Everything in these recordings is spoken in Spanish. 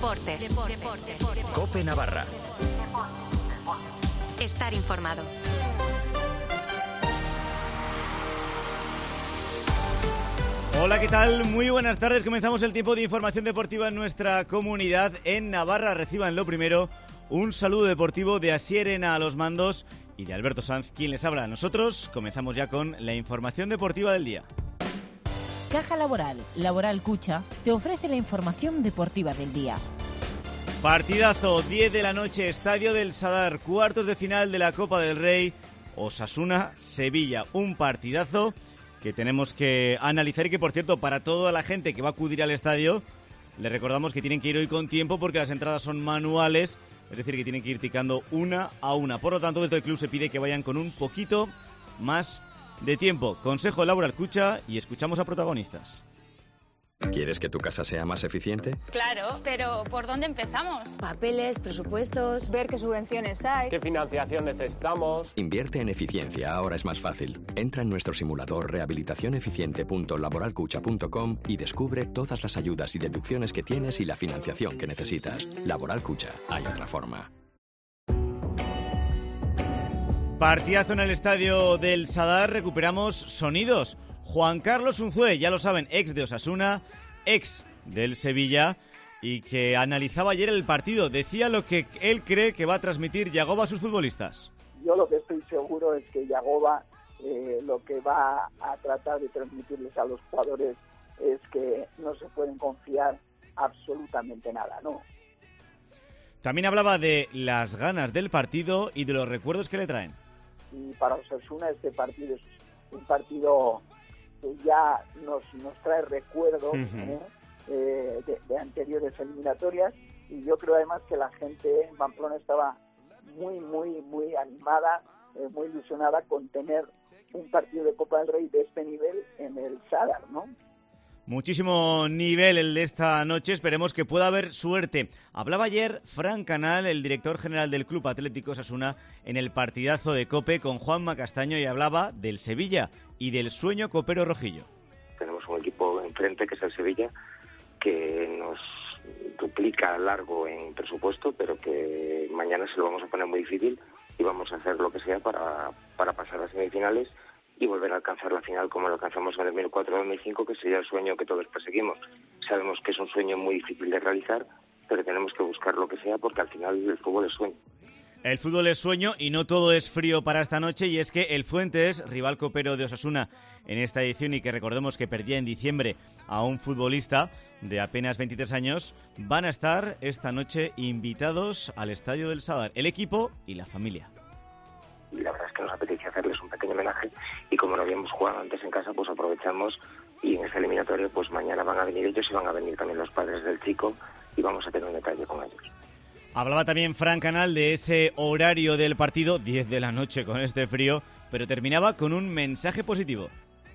Deportes. COPE Navarra. Estar informado. Hola, ¿qué tal? Muy buenas tardes. Comenzamos el tiempo de información deportiva en nuestra comunidad en Navarra. Reciban lo primero un saludo deportivo de Asier Ena a los mandos y de Alberto Sanz, quien les habla. Nosotros comenzamos ya con la información deportiva del día. Caja Laboral, Laboral Cucha, te ofrece la información deportiva del día. Partidazo, 10 de la noche, Estadio del Sadar, cuartos de final de la Copa del Rey, Osasuna-Sevilla. Un partidazo que tenemos que analizar y que, por cierto, para toda la gente que va a acudir al estadio, les recordamos que tienen que ir hoy con tiempo porque las entradas son manuales, es decir, que tienen que ir ticando una a una. Por lo tanto, desde el club se pide que vayan con un poquito más de tiempo. Consejo de Laboral Cucha y escuchamos a protagonistas. ¿Quieres que tu casa sea más eficiente? Claro, pero ¿por dónde empezamos? Papeles, presupuestos, ver qué subvenciones hay, qué financiación necesitamos. Invierte en eficiencia, ahora es más fácil. Entra en nuestro simulador rehabilitacioneficiente.laboralcucha.com y descubre todas las ayudas y deducciones que tienes y la financiación que necesitas. Laboral Cucha, hay otra forma. Partidazo en el Estadio del Sadar, recuperamos sonidos. Juan Carlos Unzué, ya lo saben, ex de Osasuna, ex del Sevilla y que analizaba ayer el partido. Decía lo que él cree que va a transmitir Yagoba a sus futbolistas. Yo lo que estoy seguro es que Yagoba lo que va a tratar de transmitirles a los jugadores es que no se pueden confiar absolutamente nada, ¿no? También hablaba de las ganas del partido y de los recuerdos que le traen. Y para Osasuna este partido es un partido que ya nos trae recuerdos de anteriores eliminatorias, y yo creo además que la gente en Pamplona estaba muy animada, muy ilusionada con tener un partido de Copa del Rey de este nivel en el Sadar, ¿no? Muchísimo nivel el de esta noche, esperemos que pueda haber suerte. Hablaba ayer Fran Canal, el director general del Club Atlético Osasuna, en el partidazo de COPE con Juanma Castaño, y hablaba del Sevilla y del sueño copero rojillo. Tenemos un equipo enfrente que es el Sevilla, que nos duplica largo en presupuesto, pero que mañana se lo vamos a poner muy difícil y vamos a hacer lo que sea para pasar a semifinales y volver a alcanzar la final como lo alcanzamos en el 2004-2005, que sería el sueño que todos perseguimos. Sabemos que es un sueño muy difícil de realizar, pero tenemos que buscar lo que sea porque al final el fútbol es sueño. El fútbol es sueño y no todo es frío para esta noche, y es que el Fuentes, rival copero de Osasuna en esta edición y que recordemos que perdía en diciembre a un futbolista de apenas 23 años, van a estar esta noche invitados al Estadio del Sadar, el equipo y la familia. Y la verdad es que nos apetece hacerles un pequeño homenaje, y como no habíamos jugado antes en casa, pues aprovechamos, y en ese eliminatorio pues mañana van a venir ellos y van a venir también los padres del chico y vamos a tener un detalle con ellos. Hablaba también Fran Canal de ese horario del partido, 10 de la noche con este frío, pero terminaba con un mensaje positivo.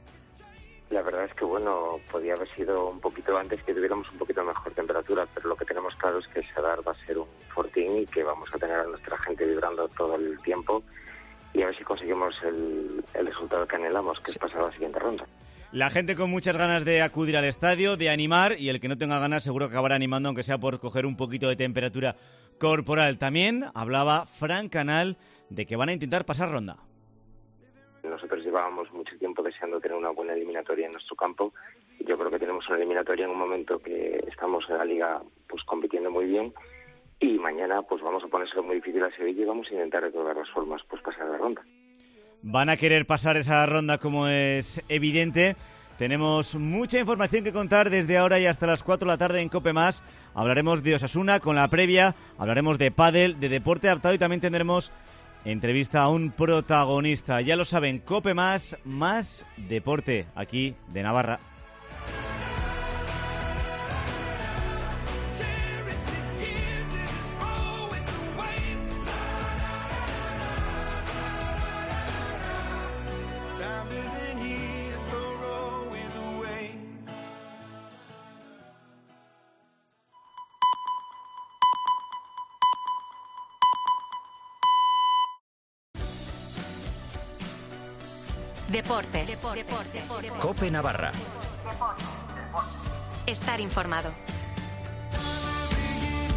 La verdad es que bueno, podía haber sido un poquito antes, que tuviéramos un poquito mejor temperatura, pero lo que tenemos claro es que el Sadar va a ser un fortín y que vamos a tener a nuestra gente vibrando todo el tiempo, y a ver si conseguimos el resultado que anhelamos, que es pasar a la siguiente ronda. La gente con muchas ganas de acudir al estadio, de animar, y el que no tenga ganas seguro que acabará animando, aunque sea por coger un poquito de temperatura corporal. También hablaba Fran Canal de que van a intentar pasar ronda. Nosotros llevábamos mucho tiempo deseando tener una buena eliminatoria en nuestro campo, y yo creo que tenemos una eliminatoria en un momento que estamos en la liga pues compitiendo muy bien, y mañana pues vamos a ponérselo muy difícil a Sevilla y vamos a intentar de todas las formas pues pasar la ronda. Van a querer pasar esa ronda, como es evidente. Tenemos mucha información que contar desde ahora y hasta las 4 de la tarde en COPE+. Hablaremos de Osasuna con la previa, hablaremos de pádel, de deporte adaptado, y también tendremos entrevista a un protagonista. Ya lo saben, COPE+, más deporte aquí de Navarra. Deportes. COPE Navarra. Estar informado.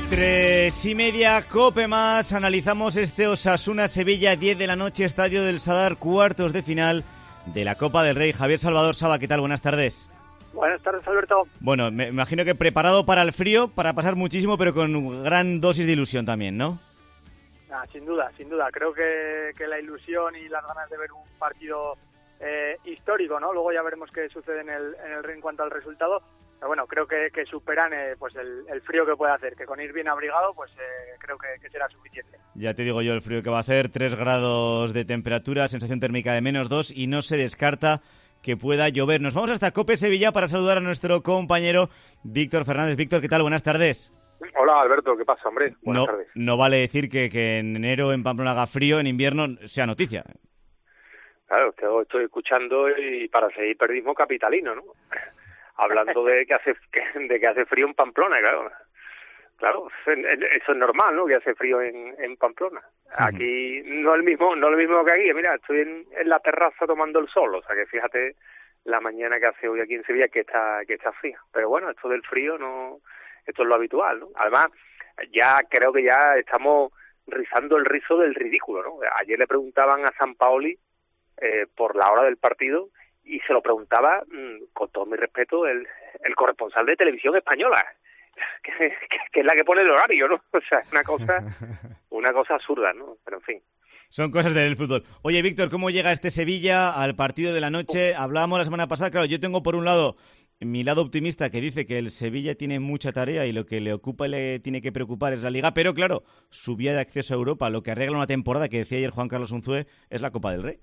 3:30, COPE más. Analizamos este Osasuna-Sevilla, 10 de la noche, Estadio del Sadar, cuartos de final de la Copa del Rey. Javier Salvador Saba, ¿qué tal? Buenas tardes. Buenas tardes, Alberto. Bueno, me imagino que preparado para el frío, para pasar muchísimo, pero con gran dosis de ilusión también, ¿no? Sin duda. Creo que la ilusión y las ganas de ver un partido histórico, ¿no? Luego ya veremos qué sucede en el Rey en cuanto al resultado. Pero bueno, creo que superan pues el frío que puede hacer, que con ir bien abrigado, pues creo que será suficiente. Ya te digo yo el frío que va a hacer, 3 grados de temperatura, sensación térmica de -2 y no se descarta que pueda llover. Nos vamos hasta COPE Sevilla para saludar a nuestro compañero Víctor Fernández. Víctor, ¿qué tal? Buenas tardes. Hola, Alberto, ¿qué pasa, hombre? Buenas tardes. No vale decir que en enero en Pamplona haga frío, en invierno sea noticia. Claro, estoy escuchando y para seguir periodismo capitalino, ¿no? Hablando de que hace frío en Pamplona, claro. Claro, eso es normal, ¿no? Que hace frío en Pamplona. Aquí no es lo mismo que aquí. Mira, estoy en la terraza tomando el sol, o sea que fíjate la mañana que hace hoy aquí en Sevilla que está fría. Pero bueno, esto del frío no, esto es lo habitual, ¿no? Además, ya creo que ya estamos rizando el rizo del ridículo, ¿no? Ayer le preguntaban a Sampaoli por la hora del partido y se lo preguntaba, con todo mi respeto, el corresponsal de Televisión Española, que es la que pone el horario, ¿no? O sea, es una cosa absurda, ¿no? Pero en fin. Son cosas del fútbol. Oye, Víctor, ¿cómo llega este Sevilla al partido de la noche? Hablábamos la semana pasada, claro, yo tengo por un lado mi lado optimista que dice que el Sevilla tiene mucha tarea y lo que le ocupa y le tiene que preocupar es la Liga, pero claro, su vía de acceso a Europa, lo que arregla una temporada que decía ayer Juan Carlos Unzué, es la Copa del Rey.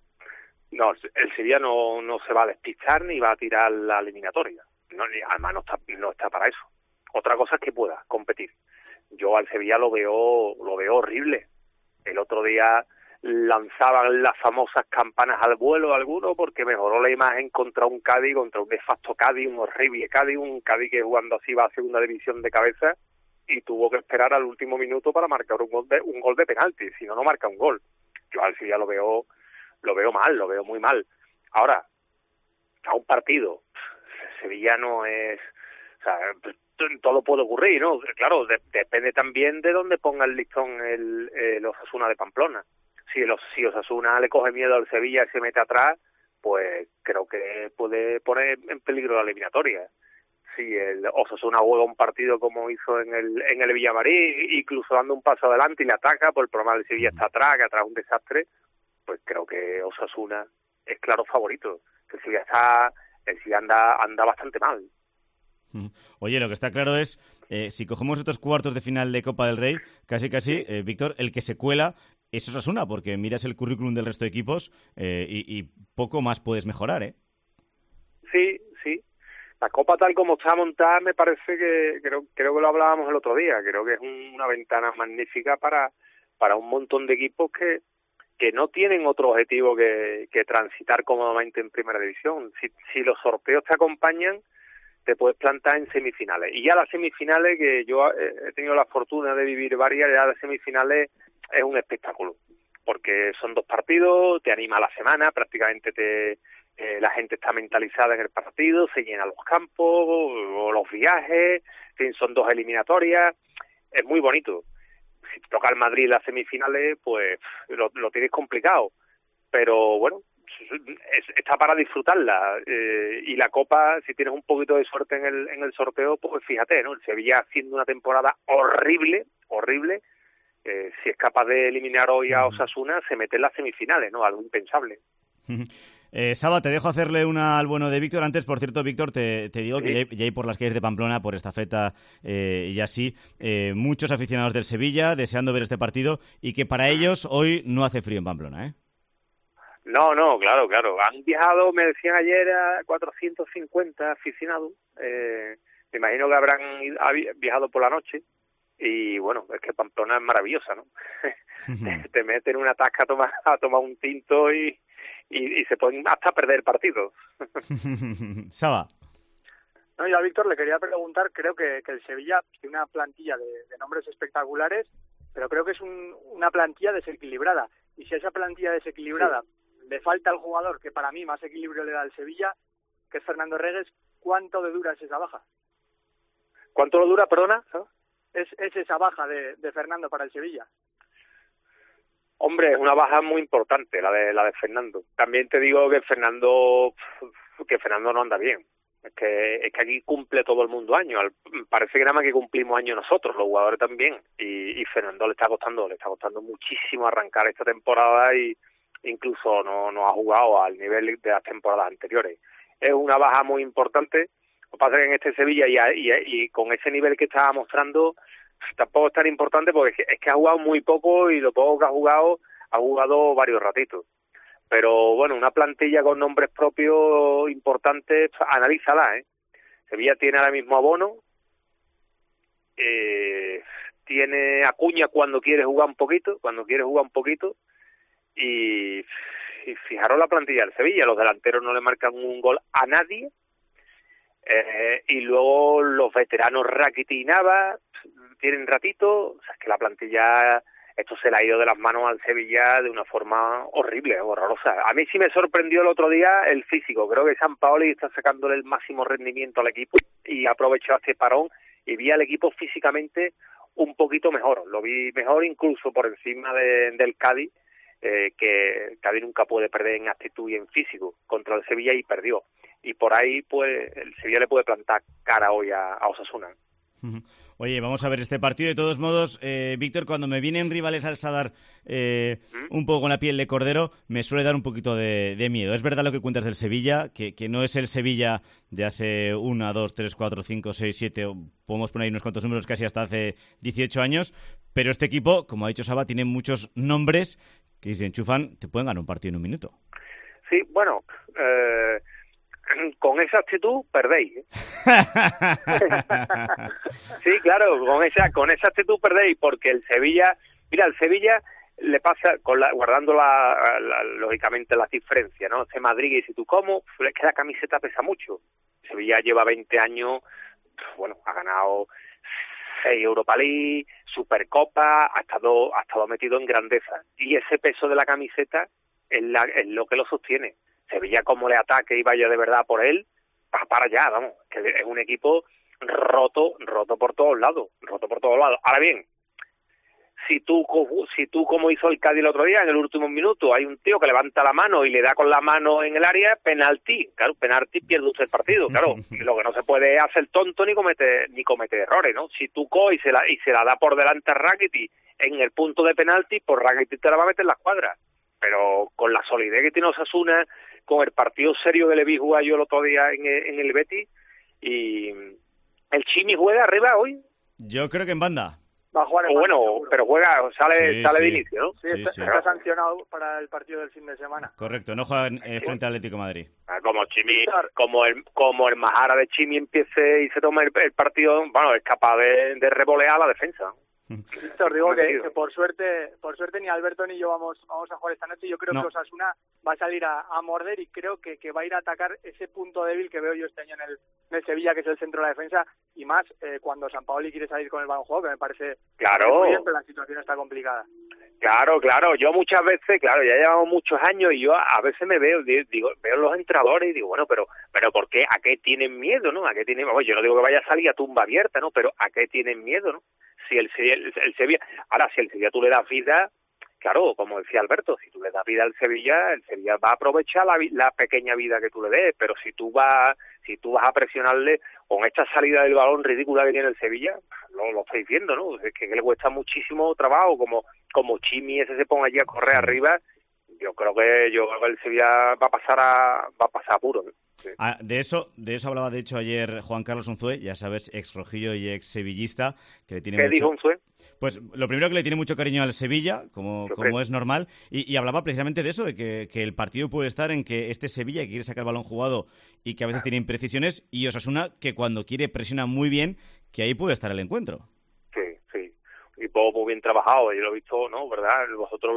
No, el Sevilla no se va a despistar ni va a tirar la eliminatoria. No, además no está para eso. Otra cosa es que pueda competir. Yo al Sevilla lo veo horrible. El otro día lanzaban las famosas campanas al vuelo algunos porque mejoró la imagen contra un Cádiz, contra un de facto Cádiz, un horrible Cádiz, un Cádiz que jugando así va a segunda división de cabeza y tuvo que esperar al último minuto para marcar un gol de penalti, si no marca un gol. Yo al Sevilla lo veo mal, lo veo muy mal. Ahora, a un partido, Sevilla no es, o sea, todo puede ocurrir, ¿no? Claro, depende también de dónde ponga el listón el Osasuna de Pamplona. Si Osasuna le coge miedo al Sevilla y se mete atrás, pues creo que puede poner en peligro la eliminatoria. Si el Osasuna juega un partido como hizo en el Villamarín, incluso dando un paso adelante y le ataca, por el problema del Sevilla está atrás, que atrás es un desastre, pues creo que Osasuna es claro favorito. Que el Sevilla anda bastante mal. Oye, lo que está claro es, si cogemos estos cuartos de final de Copa del Rey, casi, Víctor, el que se cuela es Osasuna, porque miras el currículum del resto de equipos y poco más puedes mejorar, ¿eh? Sí. La Copa tal como está montada me parece que, creo que lo hablábamos el otro día, creo que es una ventana magnífica para un montón de equipos que no tienen otro objetivo que transitar cómodamente en primera división. Si los sorteos te acompañan, te puedes plantar en semifinales. Y ya las semifinales, que yo he tenido la fortuna de vivir varias, ya las semifinales es un espectáculo. Porque son 2 partidos, te anima la semana, prácticamente la gente está mentalizada en el partido, se llenan los campos, o los viajes, en fin, son 2 eliminatorias, es muy bonito. Si te toca el Madrid en las semifinales, pues lo tienes complicado. Pero bueno, está para disfrutarla. Y la Copa, si tienes un poquito de suerte en el sorteo, pues fíjate, ¿no? El Sevilla haciendo una temporada horrible, si es capaz de eliminar hoy a Osasuna, se mete en las semifinales, ¿no? Algo impensable. Saba, te dejo hacerle una al bueno de Víctor. Antes, por cierto, Víctor, te digo que ya hay por las calles de Pamplona, por Estafeta y así, muchos aficionados del Sevilla deseando ver este partido y que para ellos hoy no hace frío en Pamplona, ¿eh? No, claro. Han viajado, me decían ayer, a 450 aficionados. Me imagino que habrán viajado por la noche. Y bueno, es que Pamplona es maravillosa, ¿no? Te meten en una tasca a tomar un tinto y se pueden hasta perder partidos. Saba. No, y a Víctor le quería preguntar, creo que el Sevilla tiene una plantilla de nombres espectaculares, pero creo que es una plantilla desequilibrada. Y si a esa plantilla desequilibrada le falta al jugador que para mí más equilibrio le da al Sevilla, que es Fernando Regues, ¿cuánto de dura es esa baja? ¿Cuánto lo dura, perdona? es esa baja de Fernando para el Sevilla? Hombre, es una baja muy importante la de Fernando. También te digo que Fernando no anda bien. Es que aquí cumple todo el mundo años. Parece que nada más que cumplimos años nosotros, los jugadores también. Y Fernando le está costando muchísimo arrancar esta temporada y incluso no ha jugado al nivel de las temporadas anteriores. Es una baja muy importante. Lo que pasa es que en este Sevilla y con ese nivel que estaba mostrando tampoco es tan importante porque es que ha jugado muy poco y lo poco que ha jugado varios ratitos. Pero bueno, una plantilla con nombres propios importantes, analízala, ¿eh? Sevilla tiene ahora mismo a Bono, tiene a Acuña cuando quiere jugar un poquito, y fijaros la plantilla del Sevilla, los delanteros no le marcan un gol a nadie, y luego los veteranos Rakitic y Navas tienen ratito, o sea, es que la plantilla... Esto se le ha ido de las manos al Sevilla de una forma horrible, horrorosa. A mí sí me sorprendió el otro día el físico. Creo que Sampaoli está sacándole el máximo rendimiento al equipo y ha aprovechado este parón y vi al equipo físicamente un poquito mejor. Lo vi mejor incluso por encima del Cádiz, que el Cádiz nunca puede perder en actitud y en físico contra el Sevilla y perdió. Y por ahí pues el Sevilla le puede plantar cara hoy a Osasuna. Oye, vamos a ver este partido. De todos modos, Víctor, cuando me vienen rivales al Sadar un poco con la piel de cordero, me suele dar un poquito de miedo. Es verdad lo que cuentas del Sevilla, que no es el Sevilla de hace 1, 2, 3, 4, 5, 6, 7, podemos poner ahí unos cuantos números casi hasta hace 18 años, pero este equipo, como ha dicho Saba, tiene muchos nombres que si se enchufan te pueden ganar un partido en un minuto. Sí, bueno... con esa actitud perdéis, ¿eh? Sí, claro, con esa actitud perdéis, porque el Sevilla le pasa guardando lógicamente las diferencias, ¿no? Este Madrid, y si tú como, es que la camiseta pesa mucho. Sevilla lleva 20 años, bueno, ha ganado 6 Europa League, Supercopa, ha estado metido en grandeza, y ese peso de la camiseta es lo que lo sostiene. Sevilla, como le ataque y vaya de verdad por él, va para allá, vamos, que es un equipo roto por todos lados. Ahora bien, si tú como hizo el Cádiz el otro día, en el último minuto, hay un tío que levanta la mano y le da con la mano en el área, penalti, pierde usted el partido, claro. Lo que no se puede es hacer tonto ni cometer errores, ¿no? Si tú coges y se la da por delante a Rakitic en el punto de penalti, pues Rakitic te la va a meter en la escuadra. Pero con la solidez que tiene Osasuna, con el partido serio que le vi jugar yo el otro día en el Betis, y el Chimi juega arriba hoy. Yo creo que en banda. Va a jugar en banda, seguro. Pero sale de inicio, ¿no? Sí, está sancionado para el partido del fin de semana. Correcto, no juega frente al Atlético de Madrid. Como Chimi, como el Majara de Chimi empiece y se tome el partido, bueno, es capaz de revolear la defensa. Víctor, digo que por suerte ni Alberto ni yo vamos a jugar esta noche. Yo creo que Osasuna va a salir a morder y creo que va a ir a atacar ese punto débil que veo yo este año en el Sevilla, que es el centro de la defensa, y más cuando Sampaoli quiere salir con el balón juego, que me parece muy bien, pero la situación está complicada. Claro, yo muchas veces, ya llevamos muchos años y yo a veces me veo los entrenadores y digo, bueno, pero ¿por qué? ¿A qué tienen miedo, no? ¿A qué tienen? Bueno, yo no digo que vaya a salir a tumba abierta, ¿no? Pero ¿a qué tienen miedo, no? Si el Sevilla, ahora si el Sevilla tú le das vida, claro, como decía Alberto, si tú le das vida al Sevilla, el Sevilla va a aprovechar la pequeña vida que tú le des, pero si tú vas a presionarle con esta salida del balón ridícula que tiene el Sevilla, lo estáis viendo, ¿no? Es que le cuesta muchísimo trabajo, como Chimi ese se pone allí a correr arriba. Yo creo que el Sevilla va a pasar apuro, ¿no? Sí. De eso hablaba de hecho ayer Juan Carlos Unzué, ya sabes, ex rojillo y ex sevillista, que le tiene ¿Qué dijo Unzué? Pues lo primero, que le tiene mucho cariño al Sevilla, como es normal, y hablaba precisamente de eso, de que el partido puede estar en que este Sevilla, que quiere sacar el balón jugado y que a veces tiene imprecisiones, y Osasuna, que cuando quiere presiona muy bien, que ahí puede estar el encuentro. Sí, un equipo muy bien trabajado, yo lo he visto, ¿no? ¿Verdad? Vosotros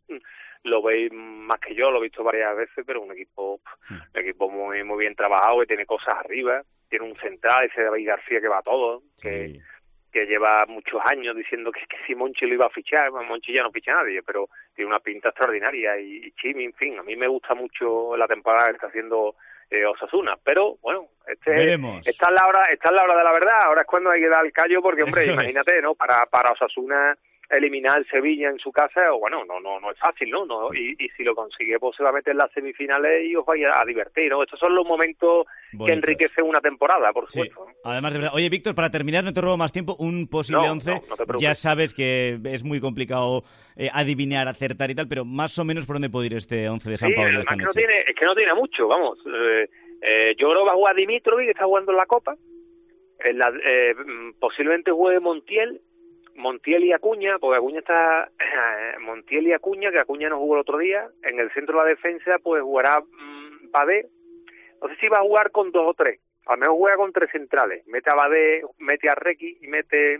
lo veis más que yo, lo he visto varias veces, pero un equipo muy muy bien trabajado, que tiene cosas arriba, tiene un central, ese David García que va a todo, que lleva muchos años diciendo que si Monchi lo iba a fichar. Bueno, Monchi ya no ficha a nadie, pero tiene una pinta extraordinaria, y Chimi, en fin, a mí me gusta mucho la temporada que está haciendo Osasuna, pero bueno, veremos. Esta es la hora de la verdad. Ahora es cuando hay que dar el callo, porque hombre, Eso imagínate, ¿no? Para Osasuna eliminar el Sevilla en su casa, bueno, no es fácil, ¿no? Y si lo consigue, pues se va a meter en las semifinales y os vais a divertir, ¿no? Estos son los momentos bonitos que enriquecen una temporada, por supuesto. Sí. Además, de verdad. Oye, Víctor, para terminar, no te robo más tiempo, un posible 11, ya sabes que es muy complicado adivinar, acertar y tal, pero más o menos por dónde puede ir este 11 de San Pablo esta noche. Es que no tiene mucho, vamos. Yo creo que va a jugar Dimitrovic, que está jugando en la Copa. Posiblemente juegue Montiel y Acuña, porque Acuña está... Montiel y Acuña, que Acuña no jugó el otro día. En el centro de la defensa, pues jugará Badé. No sé si va a jugar con 2 o 3. A lo mejor juega con 3 centrales. Mete a Badé, mete a Requi y mete...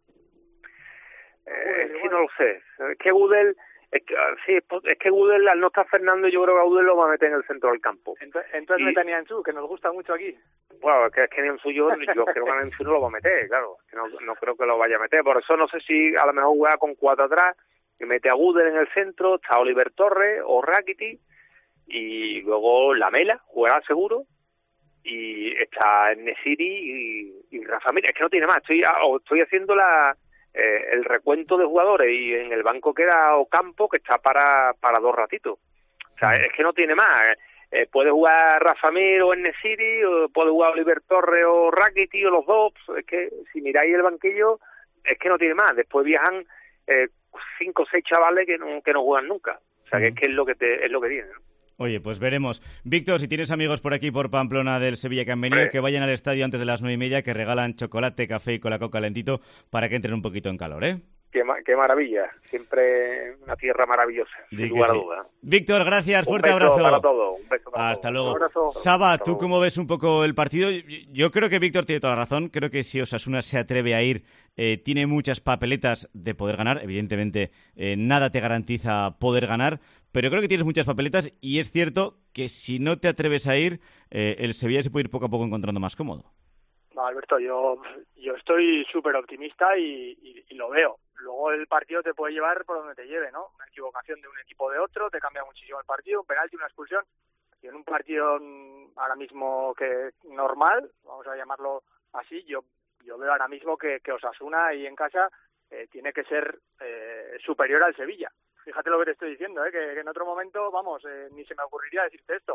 es que no lo sé. Es que Gudel... Es que Gudel, al no estar Fernando, yo creo que a Gudel lo va a meter en el centro del campo. Entonces mete a Nianzú, que nos gusta mucho aquí. Bueno, es que Nianzú yo creo que Nianzú no lo va a meter, claro. Que no creo que lo vaya a meter. Por eso no sé si a lo mejor juega con 4 atrás, que mete a Gudel en el centro, está Oliver Torres o Rakiti, y luego Lamela, jugará seguro, y está Nesiri y Rafa Mir. Es que no tiene más. Estoy haciendo el recuento de jugadores, y en el banco queda Ocampo, que está para 2 ratitos. O sea, es que no tiene más. Puede jugar Rafa Mir o Nesiri, o puede jugar Oliver Torres o Rakiti, o los dos. Es que si miráis el banquillo, es que no tiene más. Después viajan 5 o 6 chavales que no juegan nunca. O sea, que es lo que tiene, ¿no? Oye, pues veremos. Víctor, si tienes amigos por aquí, por Pamplona, del Sevilla que han venido, que vayan al estadio antes de las 9:30, que regalan chocolate, café y Coca-Cola calentito para que entren un poquito en calor, ¿eh? Qué maravilla. Siempre una tierra maravillosa, sin lugar a duda. Víctor, gracias. Fuerte abrazo. Para todos. Un beso para Hasta todos. luego. Saba, ¿tú cómo ves un poco el partido? Yo creo que Víctor tiene toda la razón. Creo que si Osasuna se atreve a ir, tiene muchas papeletas de poder ganar. Evidentemente, nada te garantiza poder ganar, pero creo que tienes muchas papeletas, y es cierto que si no te atreves a ir, el Sevilla se puede ir poco a poco encontrando más cómodo. No, Alberto, yo estoy súper optimista y lo veo. Luego el partido te puede llevar por donde te lleve, ¿no? Una equivocación de un equipo de otro te cambia muchísimo el partido, un penalti, una expulsión. Y en un partido ahora mismo que normal, vamos a llamarlo así, yo veo ahora mismo que Osasuna ahí en casa tiene que ser superior al Sevilla. Fíjate lo que te estoy diciendo, que en otro momento, vamos, ni se me ocurriría decirte esto.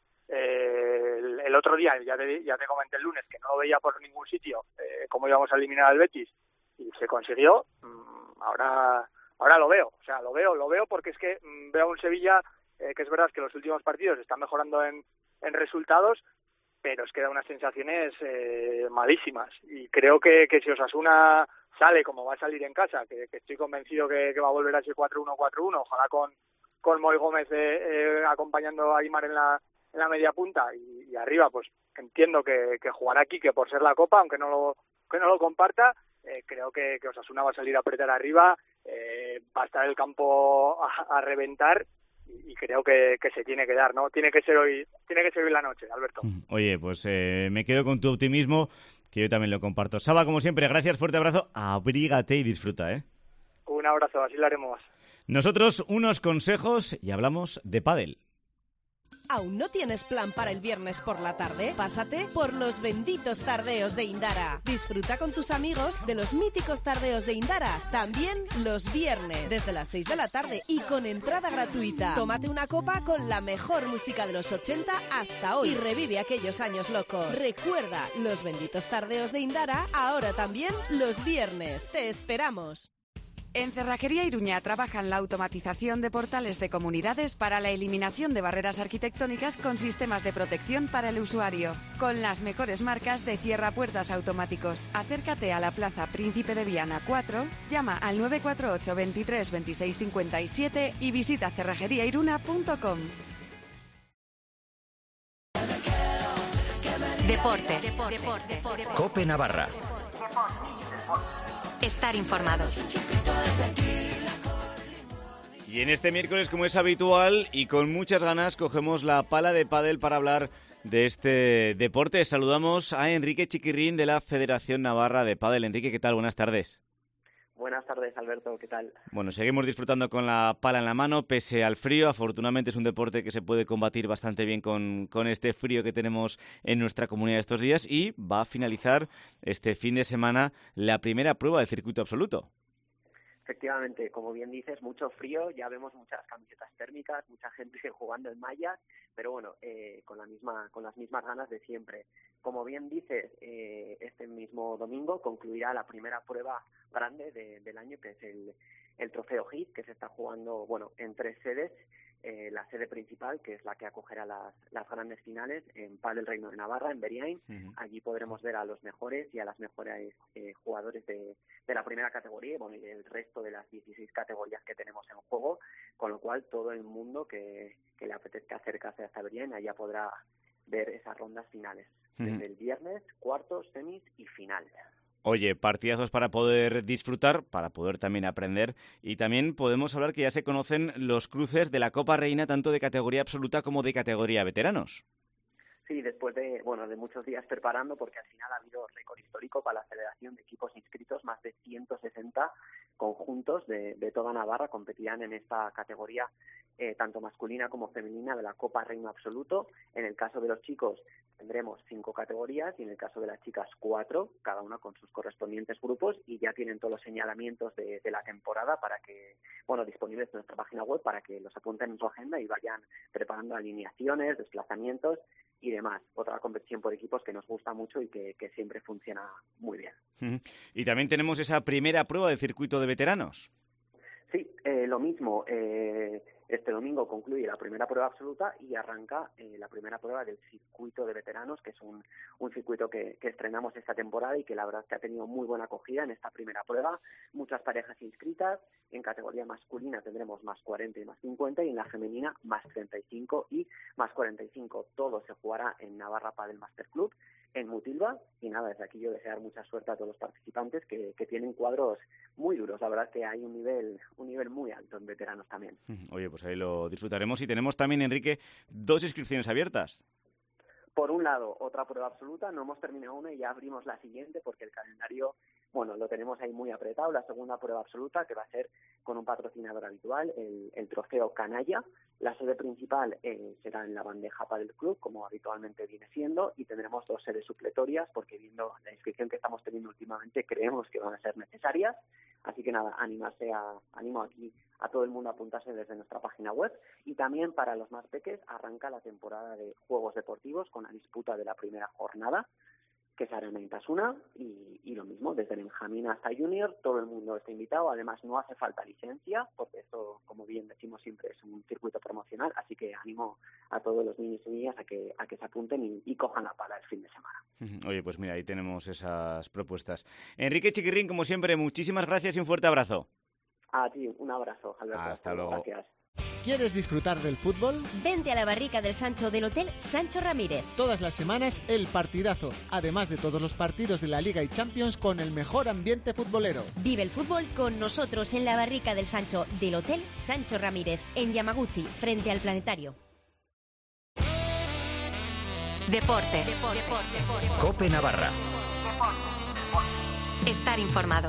El otro día, ya te comenté el lunes, que no lo veía por ningún sitio, cómo íbamos a eliminar al Betis, y se consiguió. Ahora lo veo, o sea, lo veo porque es que veo a un Sevilla que es verdad que los últimos partidos están mejorando en resultados, pero es que da unas sensaciones malísimas, y creo que si Osasuna sale como va a salir en casa, que estoy convencido que va a volver a ese 4-1-4-1, ojalá con Moy Gómez acompañando a Aimar en la media punta, y arriba pues entiendo que jugará aquí, que por ser la Copa, aunque no lo comparta, creo que Osasuna va a salir a apretar arriba, va a estar el campo a reventar, y creo que se tiene que dar, ¿no? Tiene que ser hoy la noche, Alberto. Oye, pues me quedo con tu optimismo, que yo también lo comparto. Saba, como siempre, gracias, fuerte abrazo, abrígate y disfruta, ¿eh? Un abrazo, así lo haremos. Nosotros unos consejos y hablamos de pádel. ¿Aún no tienes plan para el viernes por la tarde? Pásate por los benditos tardeos de Indara. Disfruta con tus amigos de los míticos tardeos de Indara, también los viernes, desde las 6 de la tarde y con entrada gratuita. Tómate una copa con la mejor música de los 80 hasta hoy y revive aquellos años locos. Recuerda, los benditos tardeos de Indara, ahora también los viernes. ¡Te esperamos! En Cerrajería Iruña trabajan la automatización de portales de comunidades para la eliminación de barreras arquitectónicas con sistemas de protección para el usuario, con las mejores marcas de cierrapuertas automáticos. Acércate a la Plaza Príncipe de Viana 4, llama al 948 23 26 57 y visita cerrajeriairuna.com. Deportes. COPE Navarra. Estar informado. Y en este miércoles, como es habitual y con muchas ganas, cogemos la pala de pádel para hablar de este deporte. Saludamos a Enrique Chiquirrín de la Federación Navarra de Pádel. Enrique, ¿qué tal? Buenas tardes. Buenas tardes, Alberto, ¿qué tal? Bueno, seguimos disfrutando con la pala en la mano, pese al frío. Afortunadamente es un deporte que se puede combatir bastante bien con este frío que tenemos en nuestra comunidad estos días, y va a finalizar este fin de semana la primera prueba del circuito absoluto. Efectivamente, como bien dices, mucho frío, ya vemos muchas camisetas térmicas, mucha gente jugando en mallas, pero bueno, con las mismas ganas de siempre. Como bien dices, este mismo domingo concluirá la primera prueba grande del año, que es el Trofeo Hit, que se está jugando, bueno, en 3 sedes. La sede principal, que es la que acogerá las grandes finales, en Padel Reino de Navarra, en Beriain. Allí podremos ver a los mejores y a las mejores jugadores de la primera categoría, bueno, y del resto de las 16 categorías que tenemos en juego, con lo cual todo el mundo que le apetezca acercarse hasta Beriain, allá podrá ver esas rondas finales, desde el viernes, cuartos, semis y final. Oye, partidazos para poder disfrutar, para poder también aprender, y también podemos hablar que ya se conocen los cruces de la Copa Reina, tanto de categoría absoluta como de categoría veteranos. Sí, después de muchos días preparando, porque al final ha habido récord histórico para la Federación de Equipos inscritos, más de 160 conjuntos de toda Navarra competirán en esta categoría, tanto masculina como femenina, de la Copa Reino Absoluto. En el caso de los chicos tendremos 5 categorías y en el caso de las chicas 4, cada una con sus correspondientes grupos, y ya tienen todos los señalamientos de la temporada para que, bueno, disponibles en nuestra página web para que los apunten en su agenda y vayan preparando alineaciones, desplazamientos y demás. Otra competición por equipos que nos gusta mucho y que siempre funciona muy bien. Y también tenemos esa primera prueba del circuito de veteranos. Sí, lo mismo. Este domingo concluye la primera prueba absoluta y arranca la primera prueba del circuito de veteranos, que es un circuito que estrenamos esta temporada y que la verdad es que ha tenido muy buena acogida en esta primera prueba. Muchas parejas inscritas. En categoría masculina tendremos más 40 y más 50, y en la femenina más 35 y más 45. Todo se jugará en Navarra Padel Master Club, en Mutilva, y nada, desde aquí yo desear mucha suerte a todos los participantes que tienen cuadros muy duros. La verdad es que hay un nivel muy alto en veteranos también. Oye, pues ahí lo disfrutaremos, y tenemos también, Enrique, 2 inscripciones abiertas. Por un lado, otra prueba absoluta, no hemos terminado una y ya abrimos la siguiente porque el calendario, bueno, lo tenemos ahí muy apretado. La segunda prueba absoluta, que va a ser con un patrocinador habitual, el Trofeo Canalla. La sede principal será en la Bandeja Padel Club, como habitualmente viene siendo, y tendremos 2 sedes supletorias porque, viendo la inscripción que estamos teniendo últimamente, creemos que van a ser necesarias. Así que nada, animo aquí a todo el mundo a apuntarse desde nuestra página web. Y también para los más peques arranca la temporada de Juegos Deportivos con la disputa de la primera jornada, que se hará en Intasuna, y lo mismo, desde Benjamín hasta Junior, todo el mundo está invitado. Además, no hace falta licencia, porque esto, como bien decimos siempre, es un circuito promocional, así que animo a todos los niños y niñas a que se apunten y cojan la pala el fin de semana. Oye, pues mira, ahí tenemos esas propuestas. Enrique Chiquirrín, como siempre, muchísimas gracias y un fuerte abrazo. A ti, un abrazo, Alberto. Hasta luego. Gracias. ¿Quieres disfrutar del fútbol? Vente a la barrica del Sancho del Hotel Sancho Ramírez. Todas las semanas el partidazo, además de todos los partidos de la Liga y Champions con el mejor ambiente futbolero. Vive el fútbol con nosotros en la barrica del Sancho del Hotel Sancho Ramírez, en Yamaguchi, frente al Planetario. Deportes. COPE Navarra. Estar informado.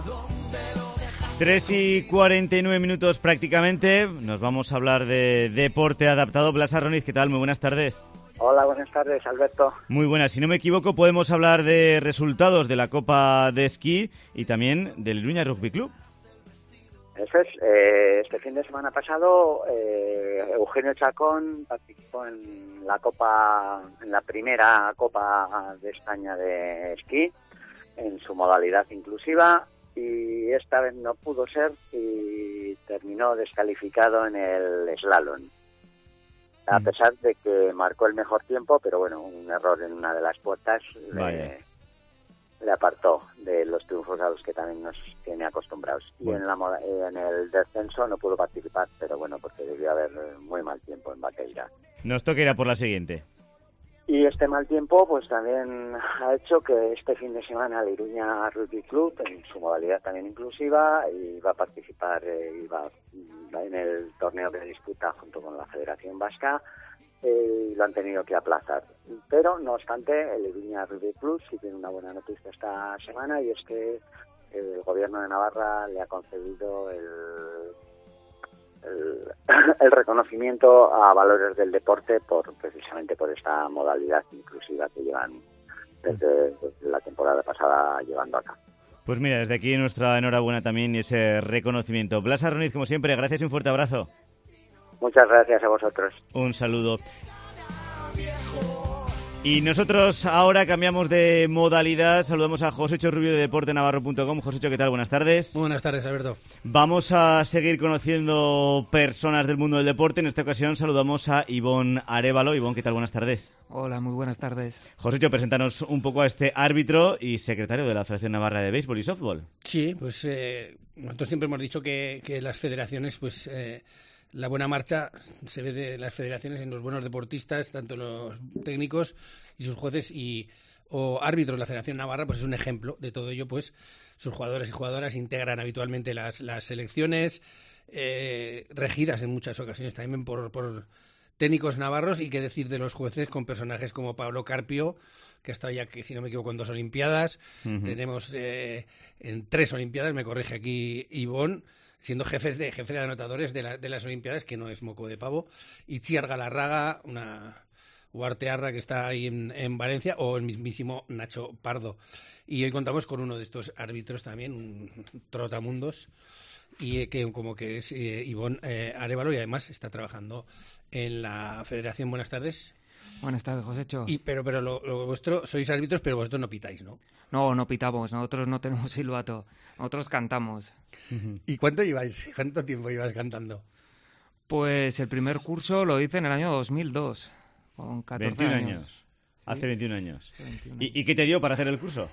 3:49 prácticamente. Nos vamos a hablar de deporte adaptado. Blas Arroniz, ¿qué tal? Muy buenas tardes. Hola, buenas tardes, Alberto. Muy buenas. Si no me equivoco, podemos hablar de resultados de la Copa de Esquí y también del Iruña Rugby Club. Eso es. Este fin de semana pasado, Eugenio Chacón participó en la primera Copa de España de esquí, en su modalidad inclusiva, y esta vez no pudo ser y terminó descalificado en el slalom. A pesar de que marcó el mejor tiempo, pero bueno, un error en una de las puertas le apartó de los triunfos a los que también nos tiene acostumbrados. Bueno. Y en el descenso no pudo participar, pero bueno, porque debió haber muy mal tiempo en Vaqueira. Nos toca ir a por la siguiente. Y este mal tiempo pues también ha hecho que este fin de semana el Iruña Rugby Club, en su modalidad también inclusiva, iba a participar en el torneo que disputa junto con la Federación Vasca, y lo han tenido que aplazar. Pero, no obstante, el Iruña Rugby Club sí tiene una buena noticia esta semana, y es que que el Gobierno de Navarra le ha concedido el reconocimiento a valores del deporte precisamente por esta modalidad inclusiva que llevan desde la temporada pasada llevando a cabo. Pues mira, desde aquí nuestra enhorabuena también y ese reconocimiento. Blas Arroniz, como siempre, gracias y un fuerte abrazo. Muchas gracias a vosotros. Un saludo. Y nosotros ahora cambiamos de modalidad. Saludamos a Josécho Rubio de deportenavarro.com. Josécho, ¿qué tal? Buenas tardes. Buenas tardes, Alberto. Vamos a seguir conociendo personas del mundo del deporte. En esta ocasión saludamos a Ivón Arévalo. Ivón, ¿qué tal? Buenas tardes. Hola, muy buenas tardes. Josécho, preséntanos un poco a este árbitro y secretario de la Federación Navarra de Béisbol y Softball. Sí, pues nosotros siempre hemos dicho que las federaciones, pues... la buena marcha se ve de las federaciones en los buenos deportistas, tanto los técnicos y sus jueces o árbitros. La Federación Navarra pues es un ejemplo de todo ello, pues sus jugadores y jugadoras integran habitualmente las selecciones, regidas en muchas ocasiones también por técnicos navarros, y qué decir de los jueces con personajes como Pablo Carpio, que ha estado ya, que si no me equivoco, en 2 Olimpiadas. Tenemos en 3 Olimpiadas, me corrige aquí Ivón, siendo jefe de anotadores de las Olimpiadas, que no es moco de pavo, y Txiar Galarraga, o Artearra, que está ahí en Valencia, o el mismísimo Nacho Pardo. Y hoy contamos con uno de estos árbitros también, un trotamundos, y que es Ivón Arévalo, y además está trabajando en la Federación. Buenas tardes. Buenas tardes, Josécho. Pero lo vuestro, sois árbitros, pero vosotros no pitáis, ¿no? No pitamos, nosotros no tenemos silbato, nosotros cantamos. ¿Y cuánto tiempo ibas cantando? Pues el primer curso lo hice en el año 2002, con 14 años. ¿Sí? Hace 21 años. 21 ¿Y qué te dio para hacer el curso?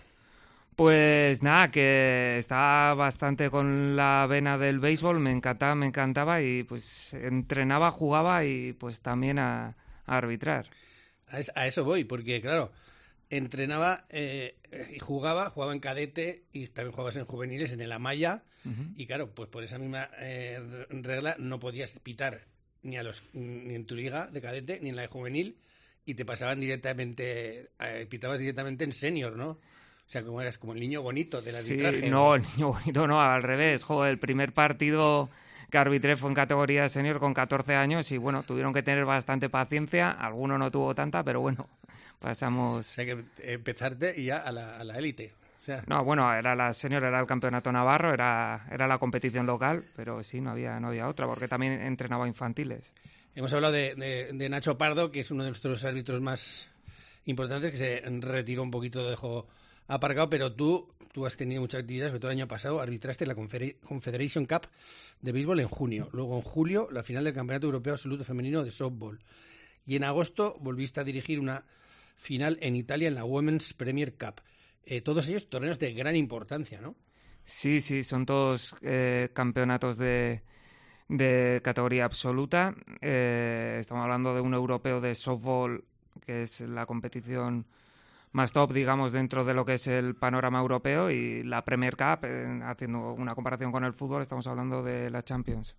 Pues nada, que estaba bastante con la vena del béisbol, me encantaba y pues entrenaba, jugaba y pues también a arbitrar. A eso voy, porque claro, entrenaba y jugaba en cadete y también jugabas en juveniles, en el Amaya, y claro, pues por esa misma regla no podías pitar ni en tu liga de cadete ni en la de juvenil, y te pasaban directamente, pitabas directamente en senior, ¿no? O sea, como eras como el niño bonito del arbitraje. Sí, no, el niño bonito no, al revés. El primer partido que arbitré fue en categoría senior con 14 años y bueno, tuvieron que tener bastante paciencia, alguno no tuvo tanta, pero bueno, pasamos... O sea, que empezarte y ya a la élite. O sea... No, bueno, era la senior, era el campeonato navarro, era la competición local, pero sí, no había otra, porque también entrenaba infantiles. Hemos hablado de Nacho Pardo, que es uno de nuestros árbitros más importantes, que se retiró un poquito, lo dejó aparcado, pero tú has tenido muchas actividades, sobre todo el año pasado arbitraste la Confederation Cup de béisbol en junio, luego en julio la final del Campeonato Europeo Absoluto Femenino de Softball, y en agosto volviste a dirigir una final en Italia en la Women's Premier Cup. Todos ellos torneos de gran importancia, ¿no? Sí, son todos campeonatos de categoría absoluta. Estamos hablando de un europeo de softball, que es la competición más top, digamos, dentro de lo que es el panorama europeo, y la Premier Cup, haciendo una comparación con el fútbol, estamos hablando de la Champions.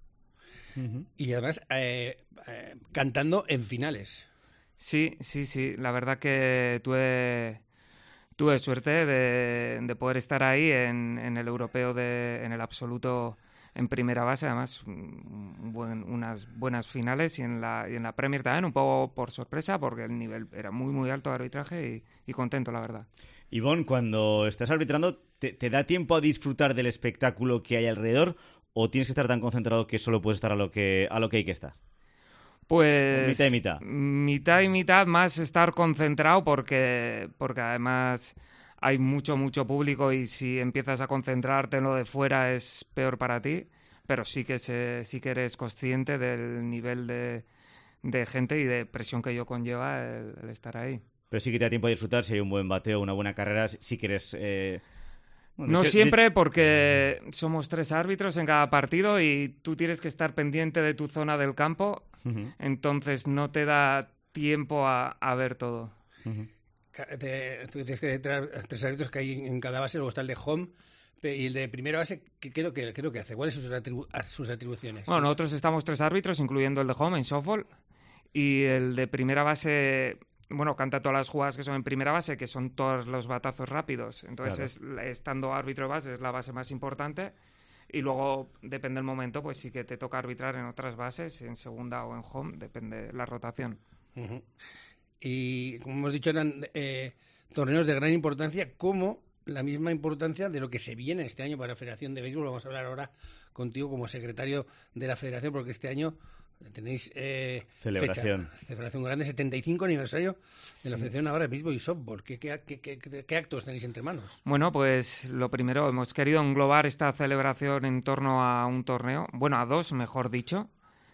Y además cantando en finales. Sí, la verdad que tuve suerte de poder estar ahí en el europeo, en el absoluto en primera base, además unas buenas finales, y en la Premier también, un poco por sorpresa, porque el nivel era muy muy alto de arbitraje, y contento, la verdad. Ivón, cuando estás arbitrando, ¿te da tiempo a disfrutar del espectáculo que hay alrededor, o tienes que estar tan concentrado que solo puedes estar a lo que hay que estar? Pues mitad y mitad. Mitad y mitad, más estar concentrado, porque además hay mucho público, y si empiezas a concentrarte en lo de fuera es peor para ti, pero sí que eres consciente del nivel de gente y de presión que ello conlleva el estar ahí. Pero sí que te da tiempo a disfrutar si hay un buen bateo, una buena carrera, si quieres... No siempre, porque somos 3 árbitros en cada partido y tú tienes que estar pendiente de tu zona del campo, entonces no te da tiempo a ver todo. Tienes que tener 3 árbitros que hay en cada base, luego está el de home, y el de primera base, ¿qué creo que hace? ¿Cuáles son sus atribuciones? Bueno, nosotros estamos 3 árbitros, incluyendo el de home en softball, y el de primera base bueno, canta todas las jugadas que son en primera base, que son todos los batazos rápidos. Entonces, estando árbitro de base es la base más importante. Y luego, depende del momento, pues sí que te toca arbitrar en otras bases, en segunda o en home, depende la rotación. Uh-huh. Y, como hemos dicho, eran torneos de gran importancia, como la misma importancia de lo que se viene este año para la Federación de Béisbol. Vamos a hablar ahora contigo como secretario de la Federación, porque este año tenéis celebración grande, 75 aniversario de la Federación Navarra de Béisbol y Softball. ¿Qué actos tenéis entre manos? Bueno, pues lo primero, hemos querido englobar esta celebración en torno a un torneo, bueno, a dos, mejor dicho,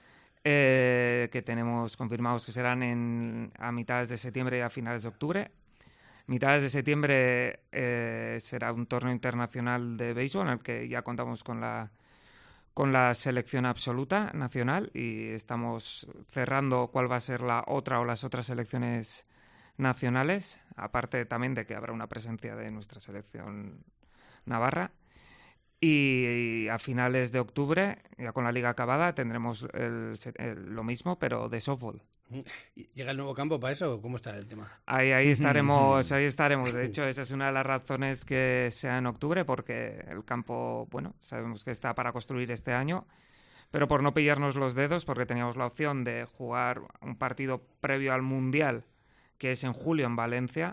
que tenemos confirmados que serán a mitades de septiembre y a finales de octubre. Mitades de septiembre será un torneo internacional de béisbol en el que ya contamos con la selección absoluta nacional y estamos cerrando cuál va a ser la otra o las otras selecciones nacionales, aparte también de que habrá una presencia de nuestra selección navarra. Y a finales de octubre, ya con la liga acabada, tendremos lo mismo, pero de softball. ¿Llega el nuevo campo para eso? ¿Cómo está el tema? Ahí estaremos. De hecho, esa es una de las razones que sea en octubre, porque el campo, bueno, sabemos que está para construir este año, pero por no pillarnos los dedos, porque teníamos la opción de jugar un partido previo al Mundial, que es en julio en Valencia,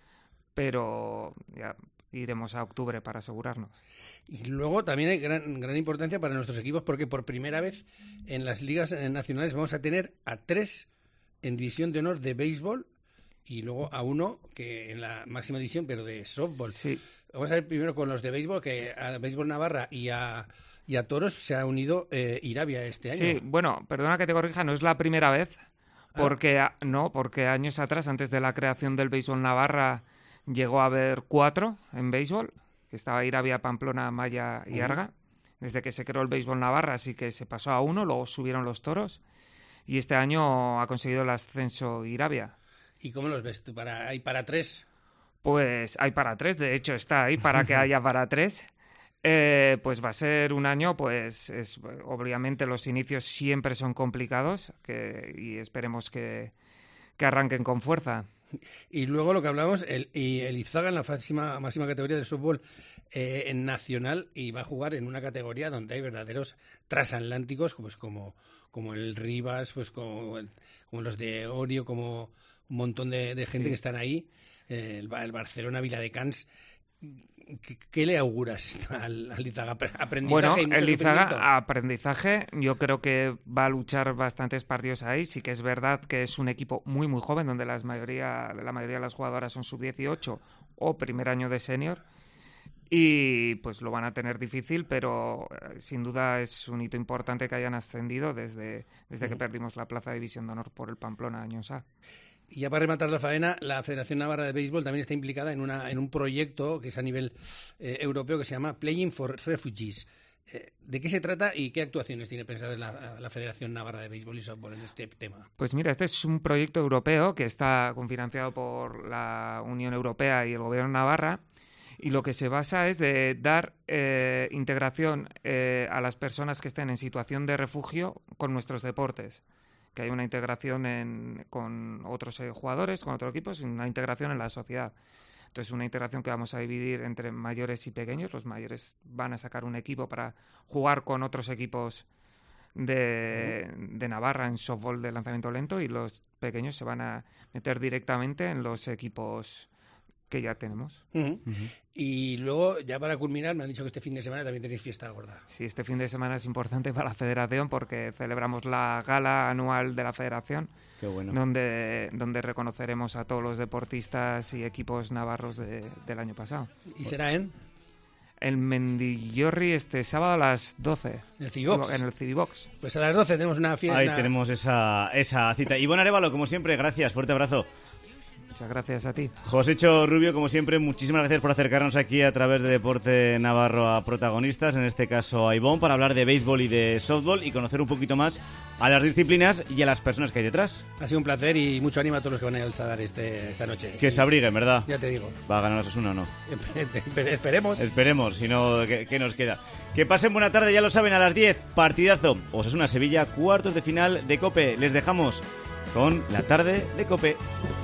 pero ya iremos a octubre para asegurarnos. Y luego también hay gran importancia para nuestros equipos, porque por primera vez en las ligas nacionales vamos a tener a 3 en división de honor de béisbol y luego a 1 que en la máxima división, pero de softball. Sí. Vamos a ver primero con los de béisbol, que a Béisbol Navarra y a Toros se ha unido Irabia este año. Sí, bueno, perdona que te corrija, no es la primera vez, porque años atrás, antes de la creación del Béisbol Navarra, llegó a haber 4 en béisbol, que estaba Irabia, Pamplona, Maya y Arga. Desde que se creó el Béisbol Navarra, así que se pasó a 1, luego subieron los Toros. Y este año ha conseguido el ascenso Irabia. ¿Y cómo los ves? ¿Hay para 3? Pues hay para 3, de hecho está ahí para que haya para 3. Pues va a ser un año, pues obviamente los inicios siempre son complicados y esperemos que arranquen con fuerza. Y luego lo que hablamos, el Izaga en la máxima categoría del softball en nacional, y va a jugar en una categoría donde hay verdaderos transatlánticos, pues como el Rivas, pues como los de Orio, como un montón de gente que están ahí, el Barcelona, Viladecans. ¿Qué le auguras al Izaga? ¿Aprendizaje? Bueno, el Izaga, aprendizaje, yo creo que va a luchar bastantes partidos ahí. Sí que es verdad que es un equipo muy, muy joven, donde la mayoría de las jugadoras son sub-18 o primer año de senior. Y pues lo van a tener difícil, pero sin duda es un hito importante que hayan ascendido desde que perdimos la plaza de división de honor por el Pamplona años A. Y ya para rematar la faena, la Federación Navarra de Béisbol también está implicada en un proyecto que es a nivel europeo, que se llama Playing for Refugees. ¿De qué se trata y qué actuaciones tiene pensada la Federación Navarra de Béisbol y Softball en este tema? Pues mira, este es un proyecto europeo que está cofinanciado por la Unión Europea y el Gobierno de Navarra, y lo que se basa es de dar integración a las personas que estén en situación de refugio con nuestros deportes. Que hay una integración con otros jugadores, con otros equipos, y una integración en la sociedad. Entonces, una integración que vamos a dividir entre mayores y pequeños. Los mayores van a sacar un equipo para jugar con otros equipos de Navarra en softball de lanzamiento lento, y los pequeños se van a meter directamente en los equipos que ya tenemos. Y luego, ya para culminar, me han dicho que este fin de semana también tenéis fiesta gorda. Sí, este fin de semana es importante para la Federación porque celebramos la gala anual de la Federación. Qué bueno. Donde reconoceremos a todos los deportistas y equipos navarros del año pasado. ¿Y será en Mendillorri este sábado a las 12. ¿En el Civibox? En el Civibox. Pues a las 12 tenemos una fiesta. Ahí tenemos esa cita. Ivonne Arévalo, como siempre, gracias. Fuerte abrazo. Muchas gracias a ti. Josécho Rubio, como siempre, muchísimas gracias por acercarnos aquí a través de Deporte Navarro a protagonistas, en este caso a Ivonne, para hablar de béisbol y de softball y conocer un poquito más a las disciplinas y a las personas que hay detrás. Ha sido un placer y mucho ánimo a todos los que van a ir al Sadar esta noche. Que se abriguen, ¿verdad? Ya te digo. ¿Va a ganar Osasuna o no? Esperemos. Esperemos, si no, ¿qué nos queda? Que pasen buena tarde, ya lo saben, a las 10, partidazo. Osasuna-Sevilla, cuartos de final de COPE. Les dejamos con la tarde de COPE.